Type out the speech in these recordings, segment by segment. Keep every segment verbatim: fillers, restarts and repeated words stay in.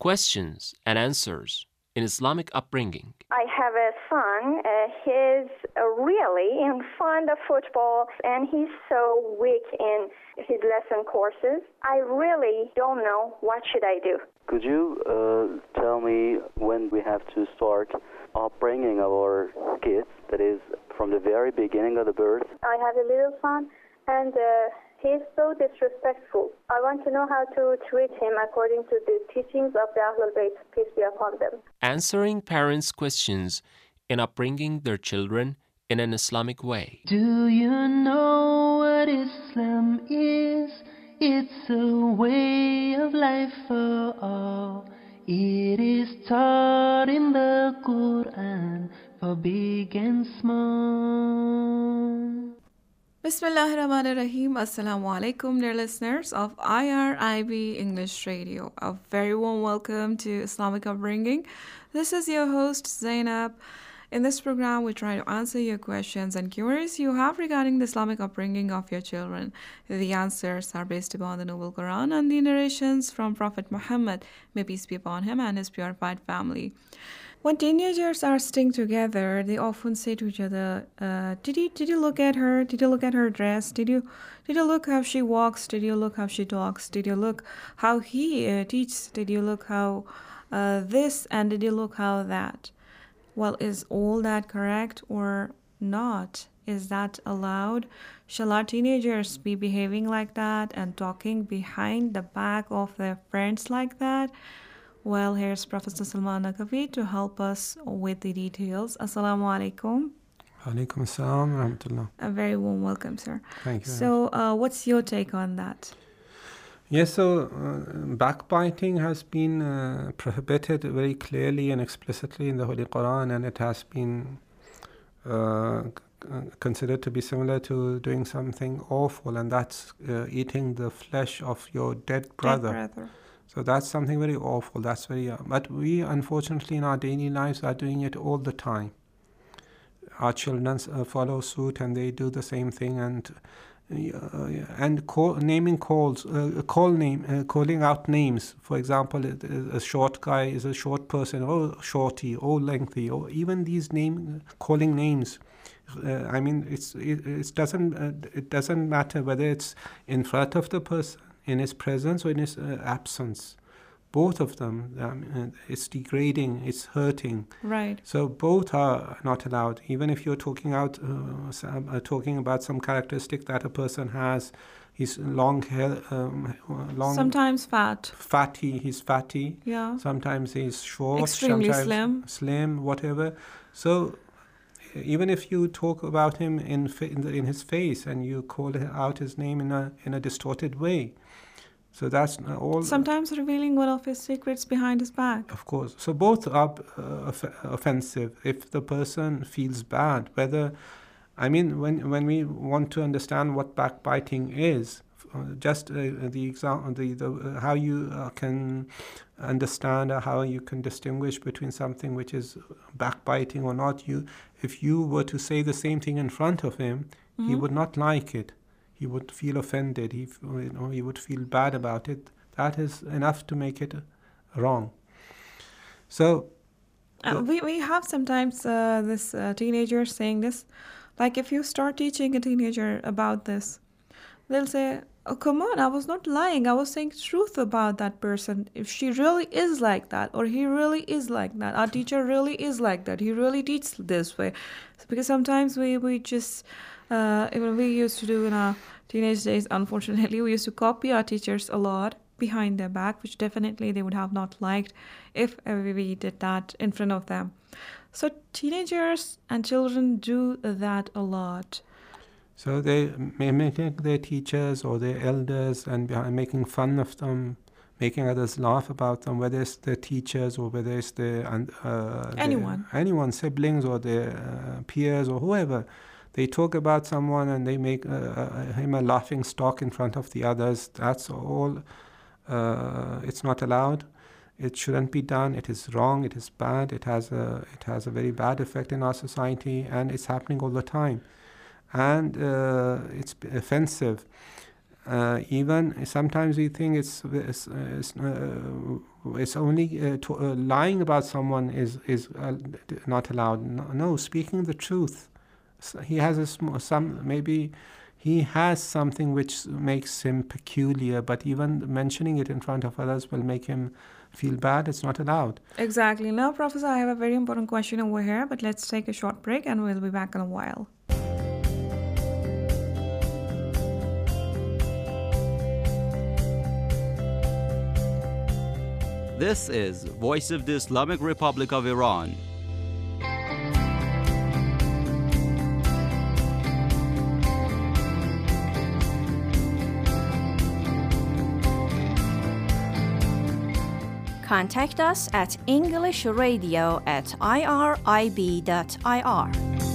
Questions and answers in Islamic upbringing. I have a son. Uh, he's uh, really in fond of football, and he's so weak in his lesson courses. I really don't know what should I do. Could you uh, tell me when we have to start upbringing our kids, that is, from the very beginning of the birth? I have a little son, and uh, he's so disrespectful. I want to know how to treat him according to the teachings of the Ahlul Bayt, peace be upon them. Answering parents' questions in upbringing their children in an Islamic way. Do you know what Islam is? It's a way of life for all. It is taught in the Quran for big and small. Bismillahir Rahmanir Rahim. Assalamu alaikum, dear listeners of I R I B English Radio. A very warm welcome to Islamic Upbringing. This is your host Zainab. In this program, we try to answer your questions and queries you have regarding the Islamic upbringing of your children. The answers are based upon the Noble Quran and the narrations from Prophet Muhammad, may peace be upon him and his purified family. When teenagers are sitting together, they often say to each other, uh, did you did you look at her? Did you look at her dress? Did you did you look how she walks? Did you look how she talks? Did you look how he uh, teaches? Did you look how uh, this? And did you look how that? Well, is all that correct or not? Is that allowed? Shall our teenagers be behaving like that and talking behind the back of their friends like that? Well, here's Professor Salman Naqvi to help us with the details. Assalamu alaikum. Alaikum assalam wa rahmatullah. A very warm welcome, sir. Thank you. So, uh, what's your take on that? Yes, so uh, backbiting has been uh, prohibited very clearly and explicitly in the Holy Quran, and it has been uh, considered to be similar to doing something awful, and that's uh, eating the flesh of your dead brother. Dead brother. So that's something very awful. That's very. Uh, but we, unfortunately, in our daily lives, are doing it all the time. Our children uh, follow suit, and they do the same thing, and. Uh, and call, naming calls, uh, call name, uh, calling out names. For example, a, a short guy is a short person, or shorty, or lengthy, or even these name calling names. Uh, I mean, it's it, it doesn't uh, it doesn't matter whether it's in front of the person, in his presence, or in his uh, absence. Both of them, um, it's degrading, it's hurting. Right. So both are not allowed. Even if you're talking out, uh, some, uh, talking about some characteristic that a person has, he's long hair, um, long. Sometimes fat. Fatty, he's fatty. Yeah. Sometimes he's short. Extremely sometimes slim. Slim, whatever. So even if you talk about him in in, the, in his face and you call out his name in a in a distorted way. So that's all. Sometimes revealing one of his secrets behind his back. Of course. So both are uh, off- offensive if the person feels bad. Whether, I mean, when when we want to understand what backbiting is, uh, just uh, the example, the, the uh, how you uh, can understand or how you can distinguish between something which is backbiting or not. You, if you were to say the same thing in front of him, mm-hmm. he would not like it. He would feel offended. He, you know, he would feel bad about it. That is enough to make it wrong. So, uh, we we have sometimes uh, this uh, teenager saying this, like if you start teaching a teenager about this, they'll say, "Oh, come on! I was not lying. I was saying truth about that person. If she really is like that, or he really is like that, our teacher really is like that. He really teaches this way." So because sometimes we we just. Uh, even we used to do in our teenage days, unfortunately, we used to copy our teachers a lot behind their back, which definitely they would have not liked if we did that in front of them. So teenagers and children do that a lot. So they mimic their teachers or their elders and making fun of them, making others laugh about them, whether it's their teachers or whether it's their, uh, anyone, their, anyone, siblings or their uh, peers or whoever. They talk about someone and they make uh, him a laughing stock in front of the others. That's all. Uh, it's not allowed. It shouldn't be done. It is wrong. It is bad. It has a it has a very bad effect in our society, and it's happening all the time. And uh, it's offensive. Uh, even sometimes we think it's, it's, it's uh, It's only uh, to, uh, lying about someone is is uh, not allowed. No, no, speaking the truth. So he has a sm- some maybe he has something which makes him peculiar, but even mentioning it in front of others will make him feel bad. It's not allowed. Exactly. Now, Professor, I have a very important question over here, but let's take a short break and we'll be back in a while. This is Voice of the Islamic Republic of Iran. Contact us at englishradio at irib dot ir.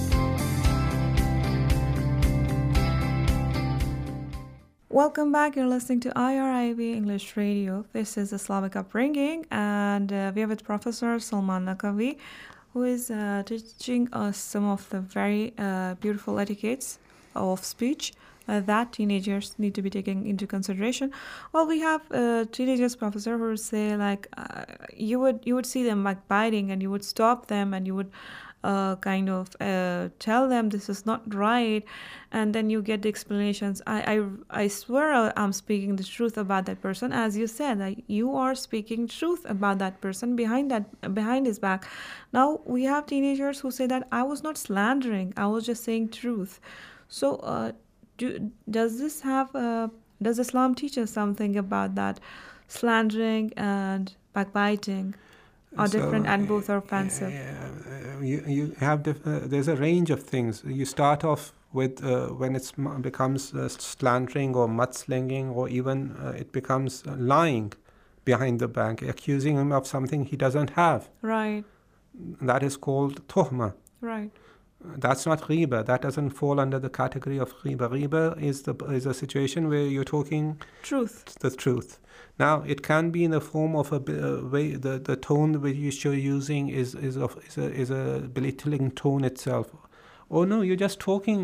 Welcome back. You're listening to I R I B English Radio. This is Islamic Upbringing, and uh, we are with Professor Salman Naqvi, who is uh, teaching us some of the very uh, beautiful etiquettes of speech uh, that teenagers need to be taken into consideration. Well, we have uh, teenagers, Professor, who say like uh, you would you would see them like biting, and you would stop them, and you would uh, kind of uh, tell them this is not right, and then you get the explanations. I, I, I swear I'm speaking the truth about that person. As you said, like, you are speaking truth about that person behind that behind his back. Now we have teenagers who say that I was not slandering, I was just saying truth. So uh, do, does this have uh, does Islam teach us something about that? Slandering and backbiting are So, different and both are uh, offensive. uh, you you have diff- uh, there's a range of things. You start off with uh, when it becomes uh, slandering or mudslinging, or even uh, it becomes uh, lying behind the back, accusing him of something he doesn't have. Right, That is called tuhma. right, That's not ghiba. That doesn't fall under the category of ghiba. Ghiba is the is a situation where you're talking truth. the truth. Now, it can be in the form of a b- uh, way. The, the tone which you're using is is of is a is a belittling tone itself. Oh no, you're just talking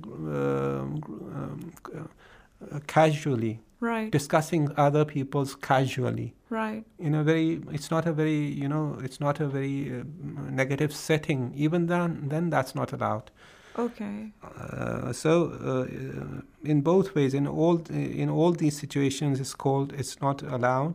um, um, uh, casually, Right, discussing other people's casually. right, In a very, it's not a very, you know, it's not a very uh, negative setting. Even then, then that's not allowed. okay, Uh, so uh, in both ways, in all in all these situations, it's called it's not allowed.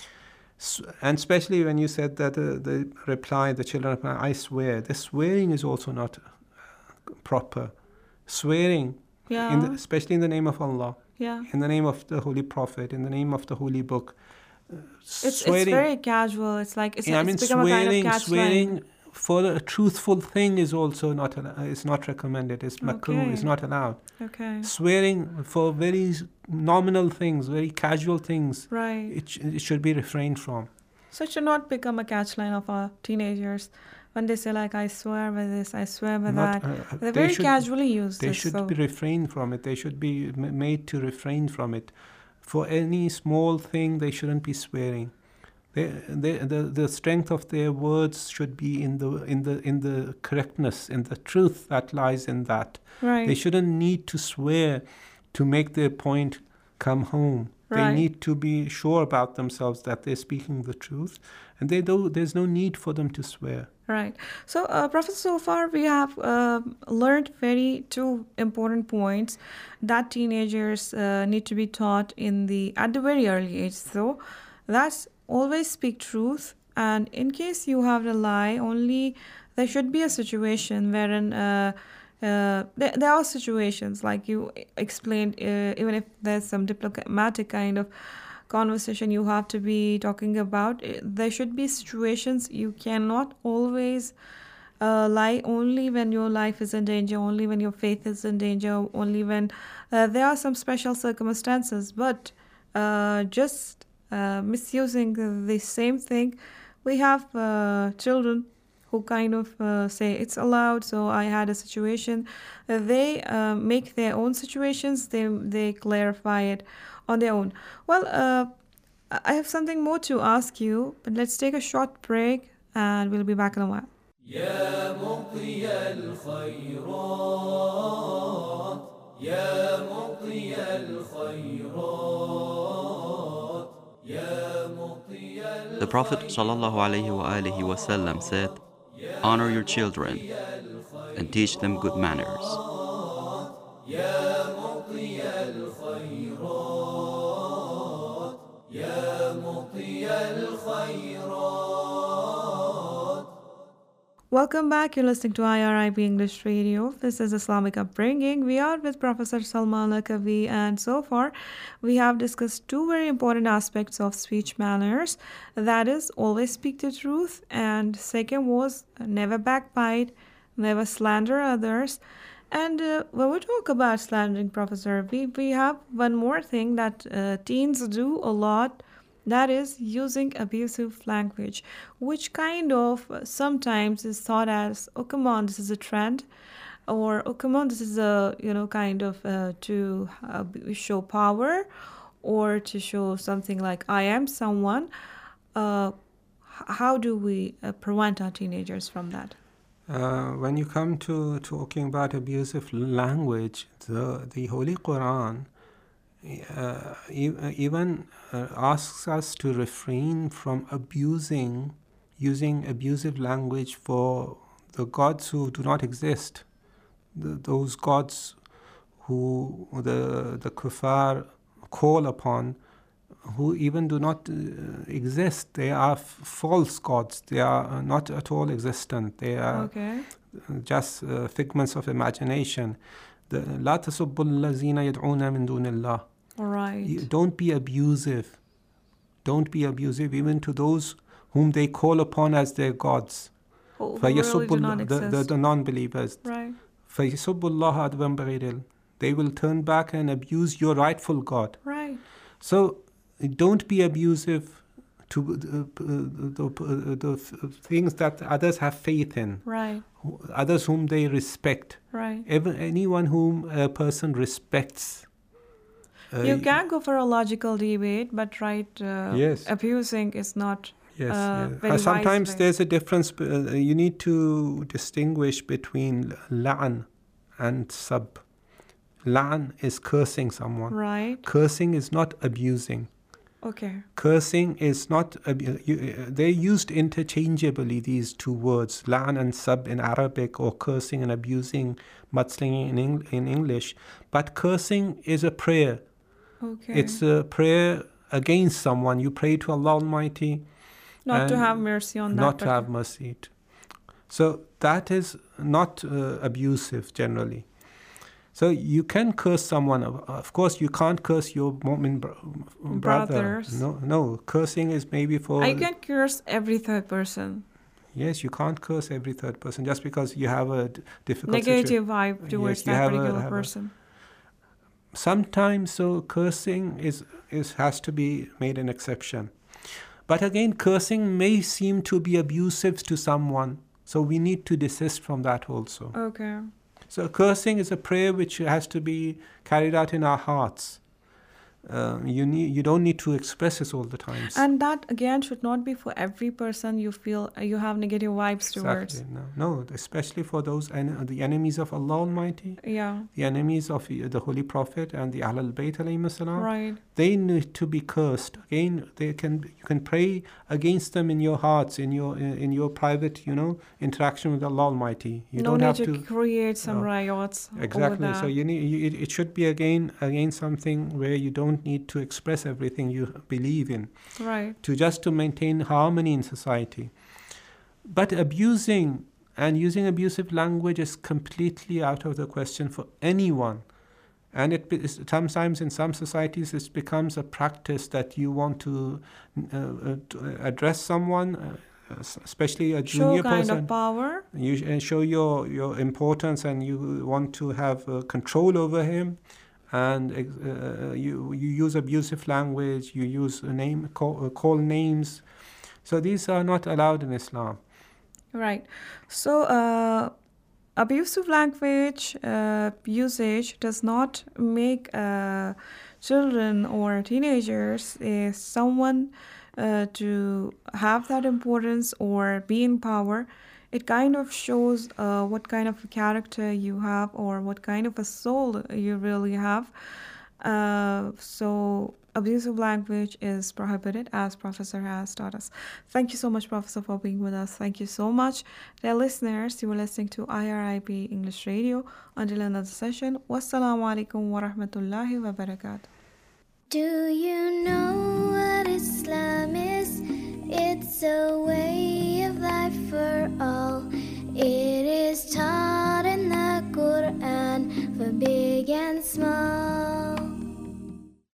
S- and especially when you said that uh, the reply, the children reply, I swear. The swearing is also not uh, proper. Swearing, yeah, in the, especially in the name of Allah, yeah. in the name of the Holy Prophet, in the name of the Holy Book. Uh, It's it's swearing, very casual. It's like it's, yeah, I it's mean, become a kind of swearing, catch swearing line. for a truthful thing is also not al- uh, is not recommended. It's makruh. Okay. It's not allowed. Okay, Swearing for very s- nominal things, very casual things, right. it, sh- it should be refrained from. So it should not become a catch line of our teenagers when they say like I swear by this, I swear by Not, that. uh, They they very should- casually use They this. should so be refrained from it. They should be m- made to refrain from it. For any small thing, they shouldn't be swearing. They, they, the, the strength of their words should be in the in the in the correctness, in the truth that lies in that. right, They shouldn't need to swear to make their point come home. They Right. need to be sure about themselves that they're speaking the truth, and they do, there's no need for them to swear. right. So, uh, Professor, so far we have uh, learned very two important points that teenagers uh, need to be taught in the at the very early age. So, that's always speak truth, and in case you have to lie, only there should be a situation wherein uh, uh, there, there are situations like you explained, uh, even if there's some diplomatic kind of conversation you have to be talking about, uh, there should be situations you cannot always uh, lie only when your life is in danger, only when your faith is in danger, only when uh, there are some special circumstances. But uh, just uh, misusing the same thing, we have uh, children who kind of uh, say it's allowed. So I had a situation. Uh, they uh, make their own situations. They they clarify it on their own. Well, uh, I have something more to ask you, but let's take a short break and we'll be back in a while. يا مطي الخيرات يا مطي الخيرات يا مطي The Prophet ﷺ said, honor your children and teach them good manners. Welcome back. You're listening to I R I B English Radio. This is Islamic Upbringing. We are with Professor Salman Lakavi, and so far we have discussed two very important aspects of speech manners. That is, always speak the truth, and second was never backbite, never slander others. And uh, when we talk about slandering, Professor, we, we have one more thing that uh, teens do a lot. That is using abusive language, which kind of uh, sometimes is thought as, oh, come on, this is a trend, or, oh, come on, this is a, you know, kind of uh, to uh, show power or to show something like I am someone. Uh, how do we uh, prevent our teenagers from that? Uh, when you come to talking about abusive language, the, the Holy Quran Uh, even uh, asks us to refrain from abusing, using abusive language for the gods who do not exist, the, those gods who the the kuffar call upon, who even do not uh, exist. They are f- false gods. They are not at all existent. They are okay. just uh, figments of imagination. The لا تسبوا الذين يدعون من دون الله. Right. You don't be abusive. Don't be abusive even to those whom they call upon as their gods. Who really do not exist. The, the, the non-believers. Right. فَيَسُبُّ اللَّهَ عَدْوًا بِغَيْرِ. They will turn back and abuse your rightful God. Right. So don't be abusive to uh, the, the, the things that others have faith in. Right. Others whom they respect. Right. Even, anyone whom a person respects. Uh, you can go for a logical debate, but right, uh, yes. abusing is not yes, uh, yes. very Uh, sometimes wise there's a difference. Uh, you need to distinguish between la'an and sab. La'an is cursing someone. Right. Cursing is not abusing. Okay. Cursing is not, abu- you, uh, they're used interchangeably, these two words, la'an and sab in Arabic, or cursing and abusing, mudslinging in, Eng- in English. But cursing is a prayer. Okay. It's a prayer against someone. You pray to Allah Almighty. Not to have mercy on that. Not to have mercy. So that is not uh, abusive generally. So you can curse someone. Of course, you can't curse your mu'min bro- brother. Brothers. No, no. Cursing is maybe for... I can curse every third person. Yes, you can't curse every third person just because you have a d- difficult Negative situa- vibe towards yes, you that have particular a, have person. A, sometimes, so cursing is, is has to be made an exception. But again, cursing may seem to be abusive to someone. So we need to desist from that also. Okay. So cursing is a prayer which has to be carried out in our hearts. Uh, you need you don't need to express it all the time. And that again should not be for every person you feel uh, you have negative vibes towards. Exactly. No, no, especially for those en- the enemies of Allah Almighty. Yeah. The enemies of the Holy Prophet and the Ahlul Bayt alayhim salam. Right. They need to be cursed. Again, they can you can pray against them in your hearts, in your in, in your private, you know, interaction with Allah Almighty. You no don't need have to, to create some no. riots. Exactly. Over that. So you need you, it, it should be again again something where you don't need to express everything you believe in. Right. To just to maintain harmony in society. But abusing and using abusive language is completely out of the question for anyone. And it is, sometimes in some societies it becomes a practice that you want to, uh, uh, to address someone, uh, especially a junior show kind person. of power. You uh, show your, your importance and you want to have uh, control over him. And uh, you you use abusive language, you use a name call, uh, call names. So these are not allowed in Islam. Right. So uh, abusive language uh, usage does not make uh, children or teenagers uh, someone uh, to have that importance or be in power. It kind of shows uh, what kind of a character you have or what kind of a soul you really have. Uh, so abusive language is prohibited, as Professor has taught us. Thank you so much, Professor, for being with us. Thank you so much. Dear listeners, you were listening to I R I B English Radio. Until another session, wassalamu alaikum wa rahmatullahi wa barakatuh. Do you know what Islam is? It's a way of life for all.